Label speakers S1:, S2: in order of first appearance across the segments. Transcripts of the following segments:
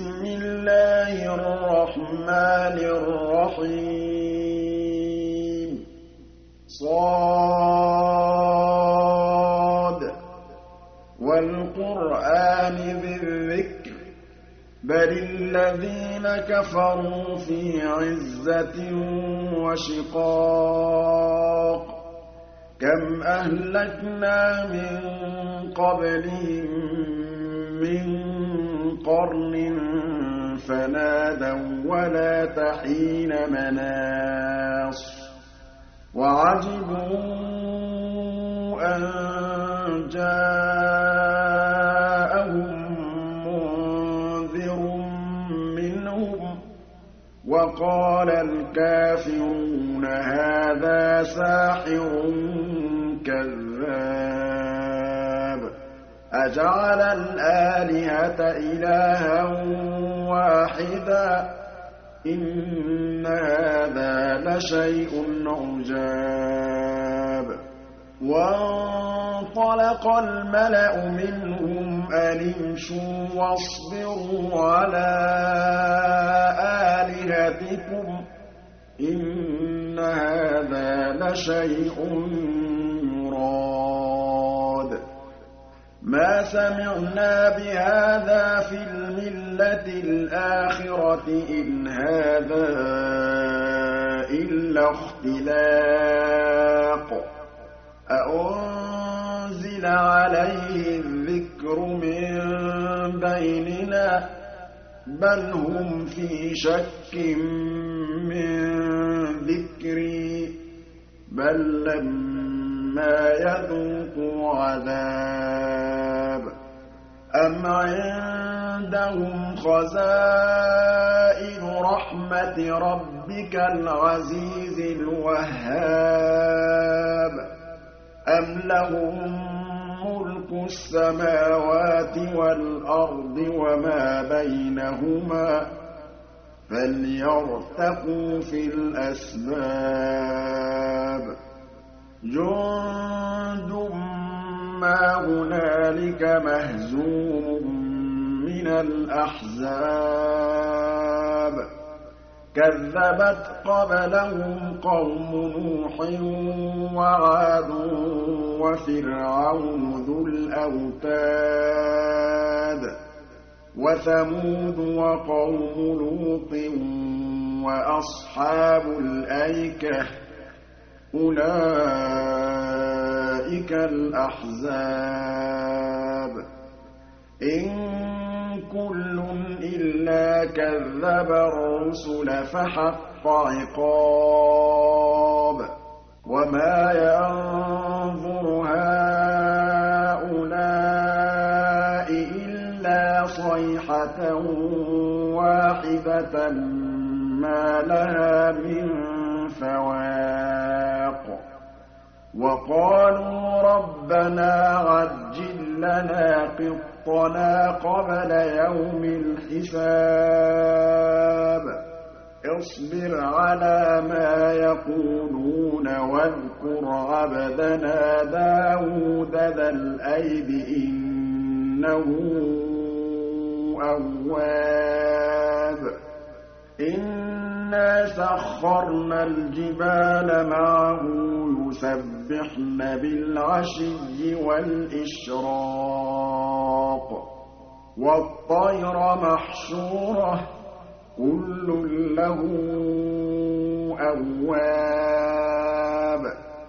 S1: بسم الله الرحمن الرحيم صاد والقرآن ذي الذكر بل الذين كفروا في عزة وشقاق كم أهلكنا من قبلهم من قرن فنادوا ولا تحين مناص وعجبوا أن جاءهم منذر منهم وقال الكافرون هذا ساحر كذاب أجعل الآلهة إلها واحدا إن هذا لشيء عجاب وانطلق الملأ منهم أن امشوا واصبروا على آلهتكم إن هذا لشيء يراد ما سمعنا بهذا في الملة الآخرة إن هذا إلا اختلاق أأنزل عليه الذكر من بيننا بل هم في شك من ذكري بل لما يذوقوا عذاب أم عندهم خزائن رحمة ربك العزيز الوهاب أم لهم ملك السماوات والأرض وما بينهما فليرتقوا في الأسباب جند ما هنالك مهزوم من الأحزاب كذبت قبلهم قوم نوح وعاد وفرعون ذو الأوتاد وثمود وقوم لوط وأصحاب الأيكة أولئك الأحزاب إن كل إلا كذب الرسل فحق عقاب وما ينظر هؤلاء إلا صيحة واحدة ما لها من فواق وقالوا ربنا عجل لنا قطنا قبل يوم الحساب اصبر على ما يقولون واذكر عبدنا داود ذا الأيد إنه أواب إنا سخرنا الجبال معه يسبحن بالعشي والإشراق والطير محشورة كل له أواب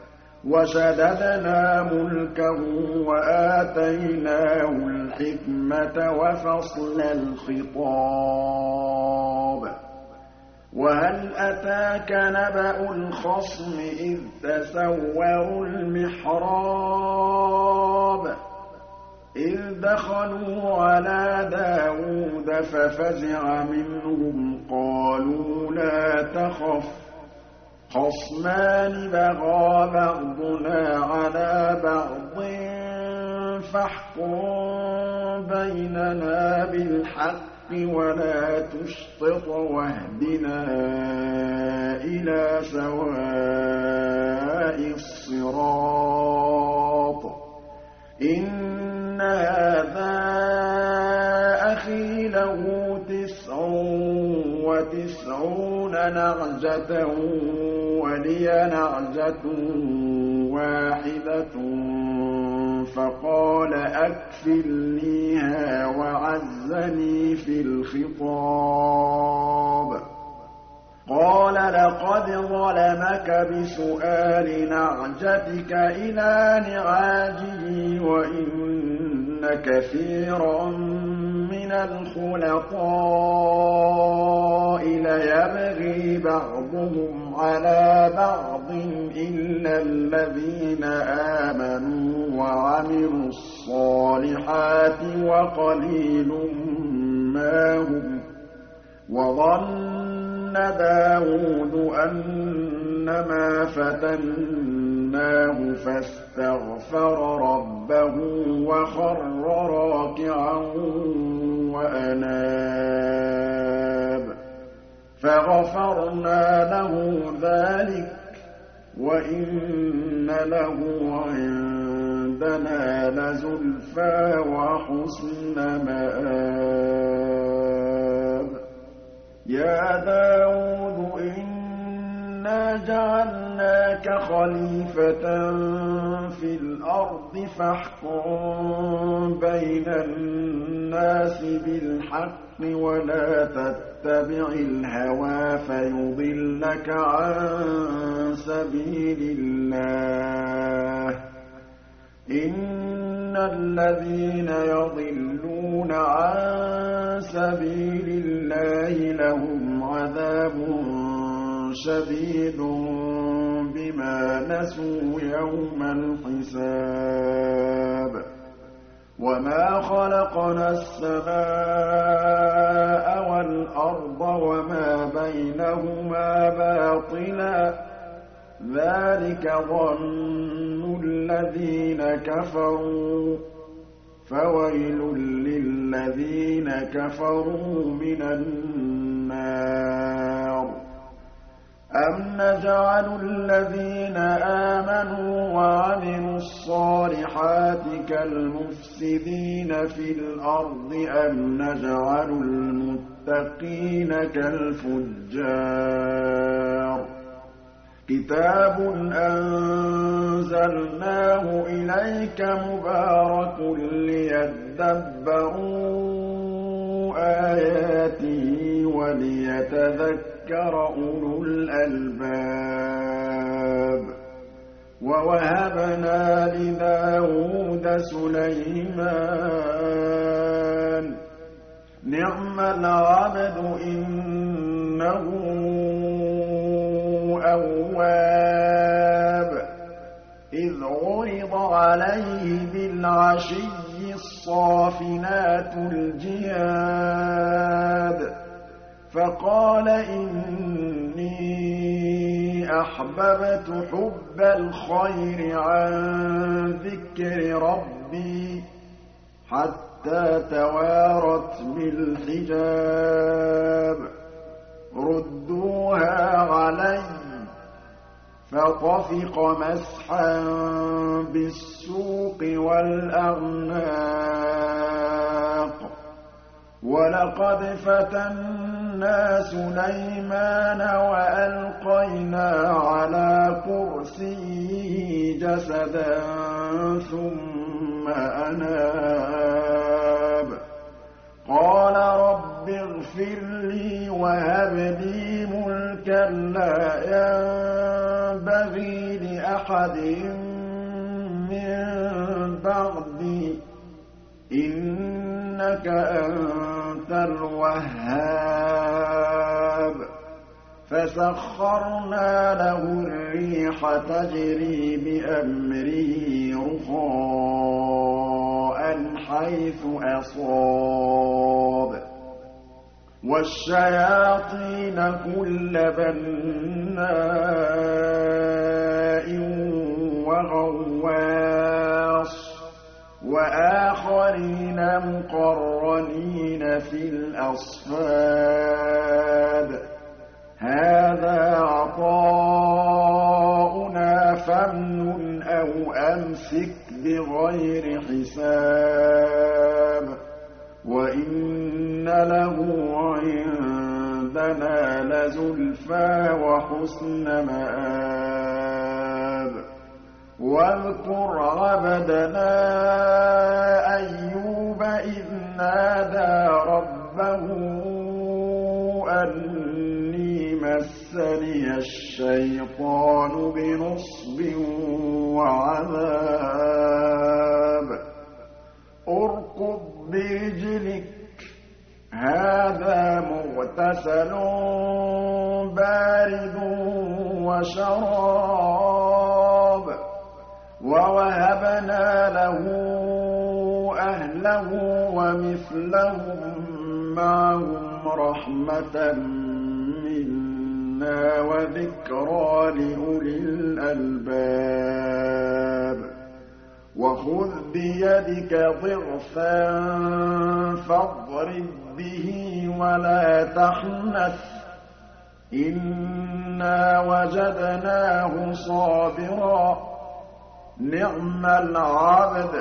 S1: وشددنا ملكه وآتيناه الحكمة وفصل الخطاب وهل أتاك نبأ الخصم إذ تسوروا المحراب إذ دخلوا على داود ففزع منهم قالوا لا تخف خصمان بغى بعضنا على بعض فاحكم بيننا بالحق ولا تشطط واهدنا إلى سواء الصراط إن هذا أخي له وتسعون نعجة ولي نعجة واحدة فقال أكفلنيها وعزني في الخطاب قال لقد ظلمك بسؤال نعجتك إلى نعاجه وإن كثيرا من الخلطاء ليبغي بعضهم على بعض إلا الذين آمنوا وعملوا الصالحات وقليل ما هم وظن داود أنما فتناه فاستغفر ربه وخر راكعا وأناب فغفرنا له ذلك وإن له عندنا لزلفى وحسن مآب يا داود إنا جعلناك خليفة في الأرض فاحكم بين الناس بالحق ولا تتبع الهوى فيضلك عن سبيل الله إن الذين يضلون عن سبيل الله لهم عذاب شديد بما نسوا يوم الحساب وما خلقنا السماء والأرض وما بينهما باطلا ذلك ظن الذين كفروا فويل للذين كفروا من النار أم نجعل الذين آمنوا وعملوا الصالحات كالمفسدين في الأرض أم نجعل المتقين كالفجار كتاب أنزلناه إليك مبارك ليدبروا آياته وليتذكر أولو الألباب ووهبنا لداود سليمان نعم العبد إنه أواب إذ عرض عليه بالعشي الصافنات الجياد فقال إني أحببت حب الخير عن ذكر ربي حتى توارت بالحجاب ردوها علي فطفق مسحا بالسوق والأعناق ولقد فتنا سليمان وألقينا على كرسيه جسدا ثم أناب قال رب اغفر لي وهب لي ملكا لا ينبغي لأحد من بعدي إنك أنت الوهاب فسخرنا له الريح تجري بأمره رخاء حيث أصاب والشياطين كل بناء وغواص وآخرين مقرنين في الأصفاد هذا عطاؤنا فامنن أو أمسك بغير حساب وإن له عِندَنَا لَزُلْفَىٰ وَحُسْنَ مَآبٍ وَاذْكُرْ عَبْدَنَا أَيُّوبَ إِذْ نَادَىٰ رَبَّهُ أَنِّي مَسَّنِيَ الشَّيْطَانُ بِنُصْبٍ وَعَذَابٍ ارْكُضْ بِرِجْلِكَ هَٰذَا مُغْتَسَلٌ بَارِدٌ وَشَرَابٌ وَوَهَبْنَا لَهُ أَهْلَهُ وَمِثْلَهُم مَّعَهُمْ رَحْمَةً مِّنَّا وَذِكْرَىٰ لِأُولِي الْأَلْبَابِ وَخُذْ بِيَدِكَ ضِغْثًا فَاضْرِب بِّهِ وَلَا تَحْنَثْ ۗ إِنَّا وَجَدْنَاهُ صَابِرًا نِّعْمَ الْعَبْدُ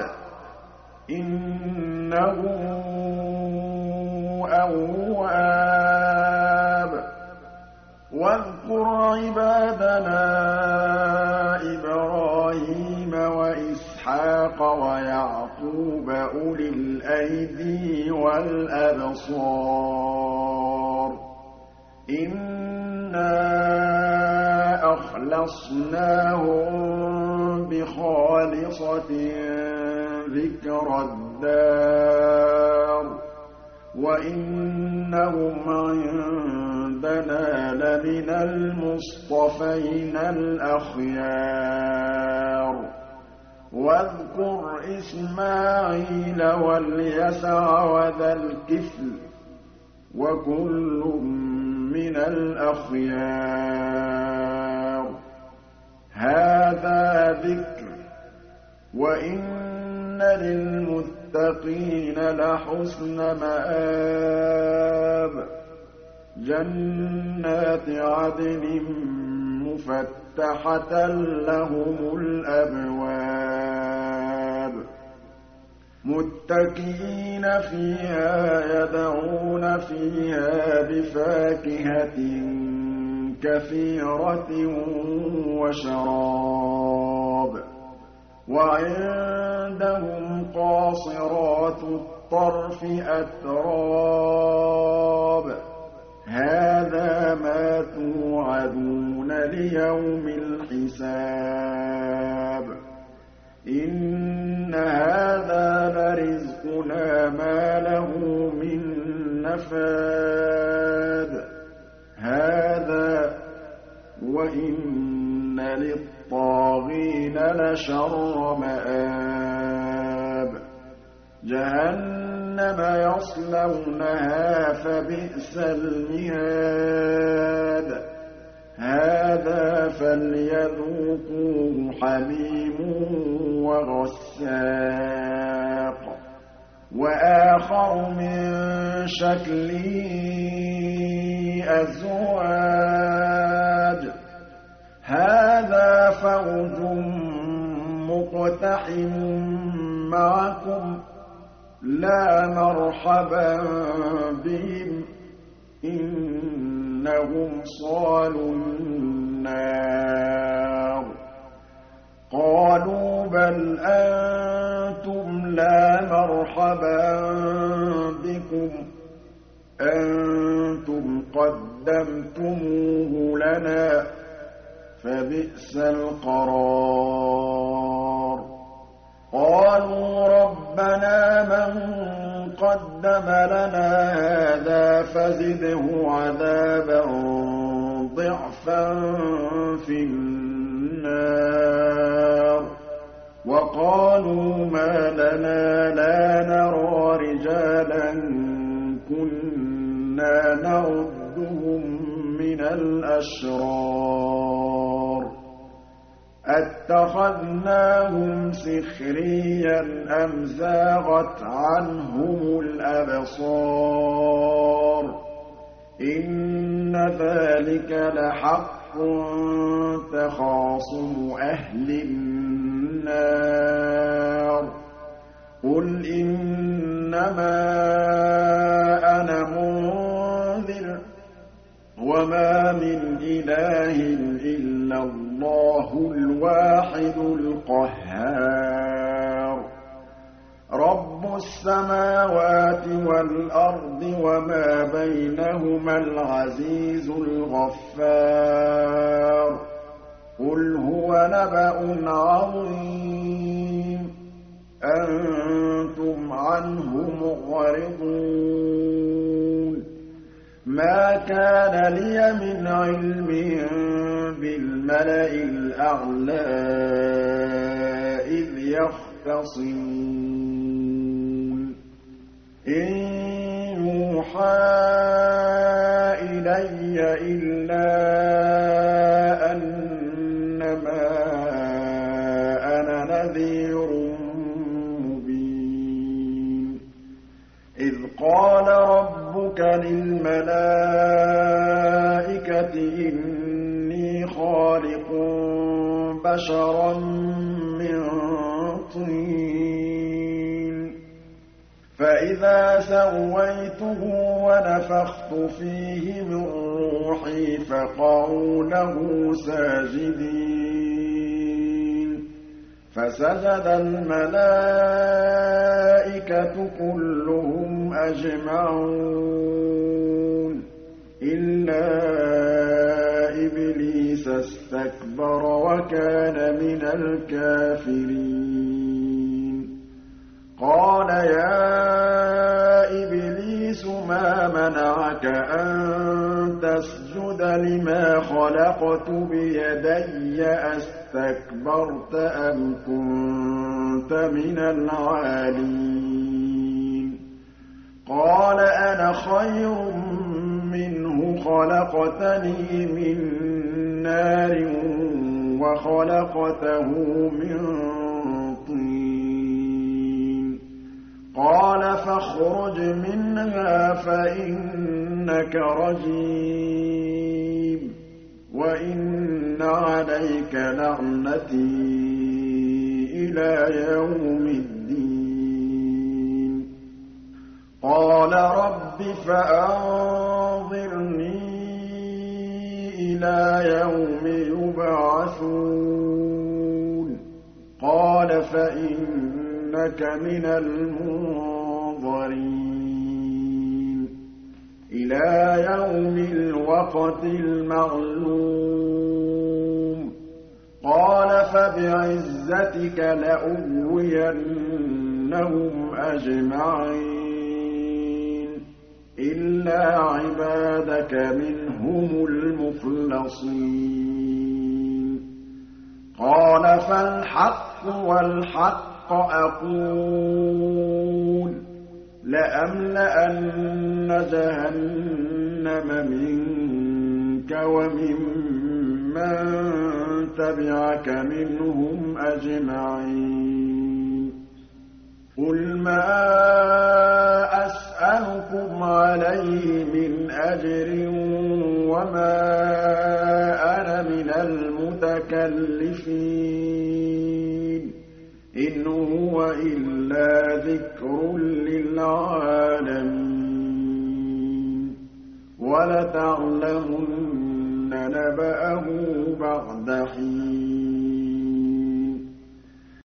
S1: إِنَّهُ أَوَّابٌ وَاذْكُرْ عِبَادَنَا إِبْرَاهِيمَ وَإِسْحَاقَ وَيَعْقُوبَ أُولِي الْأَيْدِي وَالْأَبْصَارِ إِنَّا أَخْلَصْنَاهُم بِخَالِصَةٍ ذِكْرَى الدَّارِ وَإِنَّهُمْ عِندَنَا لَمِنَ الْمُصْطَفَيْنَ الْأَخْيَارِ وَاذْكُرْ إِسْمَاعِيلَ وَالْيَسَعَ وَذَا الْكِفْلِ وَكُلٌّ مِّنَ الْأَخْيَارِ هَٰذَا ذِكْرٌ وَإِنَّ لِلْمُتَّقِينَ لَحُسْنَ مَآبٍ جَنَّاتِ عَدْنٍ مُّفَتَّحَةً لَّهُمُ الْأَبْوَابُ مُتَّكِئِينَ فِيهَا يَدْعُونَ فِيهَا بِفَاكِهَةٍ كَثِيرَةٍ وَشَرَابٍ وَعِندَهُمْ قَاصِرَاتُ الطَّرْفِ أَتْرَابٌ هَٰذَا مَا تُوعَدُونَ لِيَوْمِ الْحِسَابِ إِنَّ هَٰذَا لَرِزْقُنَا مَا لَهُ مِن نَّفَادٍ هَٰذَا وَإِنَّ لِلطَّاغِينَ لَشَرَّ مَآبٍ جَهَنَّمَ يَصْلَوْنَهَا فَبِئْسَ الْمِهَادُ هَٰذَا فَلْيَذُوقُوهُ حَمِيمٌ وَغَسَّاقٌ وَآخَرُ مِن شَكْلِهِ أَزْوَاجٌ هَٰذَا فَوْجٌ مُّقْتَحِمٌ مَّعَكُمْ لَا مَرْحَبًا بِهِمْ إِنَّهُمْ صَالُو النَّارِ قَالُوا بَلْ أَنتُمْ لَا مَرْحَبًا بِكُمْ أَنتُمْ قَدَّمْتُمُوهُ لَنَا فَبِئْسَ الْقَرَارُ قَالُوا رَبَّنَا مَن قَدَّمَ لَنَا هَٰذَا فَزِدْهُ عَذَابًا ضِعْفًا فِي النَّارِ وَقَالُوا مَا لَنَا لَا نَرَىٰ رِجَالًا كُنَّا نَعُدُّهُم مِّنَ الْأَشْرَارِ أَتَّخَذْنَاهُمْ سِخْرِيًّا أَمْ زَاغَتْ عَنْهُمُ الْأَبْصَارُ إِنَّ ذَٰلِكَ لَحَقٌّ تَخَاصُمُ أَهْلِ النَّارِ قُلْ إِنَّمَا أَنَا مُنذِرٌ وَمَا مِنْ إِلَٰهٍ إِلَّا اللَّهُ الْوَاحِدُ الْقَهَّارُ رَبُّ السَّمَاوَاتِ وَالْأَرْضِ وَمَا بَيْنَهُمَا الْعَزِيزُ الْغَفَّارُ قُلْ هُوَ نَبَأٌ عَظِيمٌ أَنتُمْ عَنْهُ مُعْرِضُونَ مَا كَانَ لِيَ مِنْ عِلْمٍ بِالْمَلَإِ الْأَعْلَىٰ إِذْ يَخْتَصِمُونَ إِن يُوحَىٰ إِلَيَّ إِلَّا أَنَّمَا أَنَا نَذِيرٌ مُّبِينٌ إِذْ قَالَ رَبُّكَ لِلْمَلَائِكَةِ إِنِّي خَالِقٌ بَشَرًا مِّن طِينٍ فَإِذَا سَوَّيْتُهُ وَنَفَخْتُ فِيهِ مِن رُّوحِي فَقَعُوا لَهُ سَاجِدِينَ فَسَجَدَ الْمَلَائِكَةُ كُلُّهُمْ أَجْمَعُونَ إِلَّا إِبْلِيسَ اسْتَكْبَرَ وَكَانَ مِنَ الْكَافِرِينَ قَالَ يَا إِبْلِيسُ مَا مَنَعَكَ أَن تَسْجُدَ لِمَا خَلَقْتُ بِيَدَيَّ أَسْتَكْبَرْتَ أَمْ كُنتَ مِنَ الْعَالِينَ قَالَ أَنَا خَيْرٌ مِّنْهُ خَلَقْتَنِي مِن نَّارٍ وَخَلَقْتَهُ مِن طِينٍ قَالَ فَاخْرُجْ مِنْهَا فَإِنَّكَ رَجِيمٌ وَإِنَّ عَلَيْكَ لَعْنَتِي إِلَىٰ يَوْمِ الدِّينِ قَالَ رَبِّ فَأَنظِرْنِي إِلَىٰ يَوْمِ يُبْعَثُونَ قَالَ فَإِنَّكَ مِنَ الْمُنظَرِينَ إِلَىٰ يَوْمِ الْوَقْتِ الْمَعْلُومِ قَالَ فَبِعِزَّتِكَ لَأُغْوِيَنَّهُمْ أَجْمَعِينَ إِلَّا عِبَادَكَ مِنْهُمُ الْمُخْلَصِينَ قَالَ فَالْحَقُّ وَالْحَقَّ أَقُولُ لَأَمْلَأَنَّ جَهَنَّمَ مِنكَ وَمِمَّن تَبِعَكَ مِنْهُمْ أَجْمَعِينَ قُلْ مَا أَسْأَلُكُمْ عَلَيْهِ مِنْ أَجْرٍ وَمَا أَنَا مِنَ الْمُتَكَلِّفِينَ إِنْ هُوَ إِلَّا ذِكْرٌ لِّلْعَالَمِينَ وَلَتَعْلَمُنَّ نَبَأَهُ بَعْدَ حِينٍ